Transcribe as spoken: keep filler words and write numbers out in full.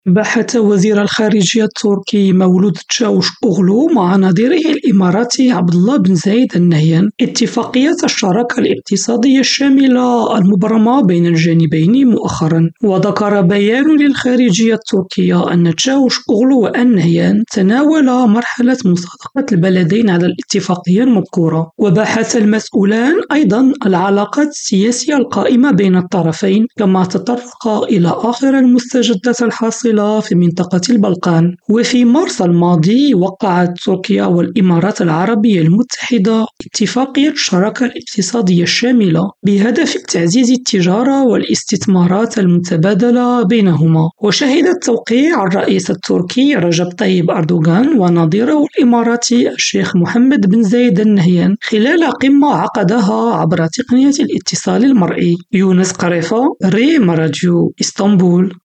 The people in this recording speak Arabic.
بحث وزير الخارجية التركي مولود تشاوش أوغلو مع نظيره الإماراتي عبد الله بن زايد النهيان اتفاقية الشراكة الاقتصادية الشاملة المبرمة بين الجانبين مؤخرا. وذكر بيان للخارجية التركية أن تشاوش أوغلو والنهيان تناولا مرحلة مصادقة البلدين على الاتفاقية المذكورة. وبحث المسؤولان أيضا العلاقات السياسية القائمة بين الطرفين، كما تطرق إلى آخر المستجدات الحاصلة في منطقة البلقان. وفي مارس الماضي وقعت تركيا والإمارات العربية المتحدة اتفاقية الشراكة الاقتصادية الشاملة بهدف تعزيز التجارة والاستثمارات المتبادلة بينهما. وشهد التوقيع الرئيس التركي رجب طيب أردوغان ونظيره الإماراتي الشيخ محمد بن زايد النهيان خلال قمة عقدها عبر تقنية الاتصال المرئي. يونس قريفة، ريم راديو، اسطنبول.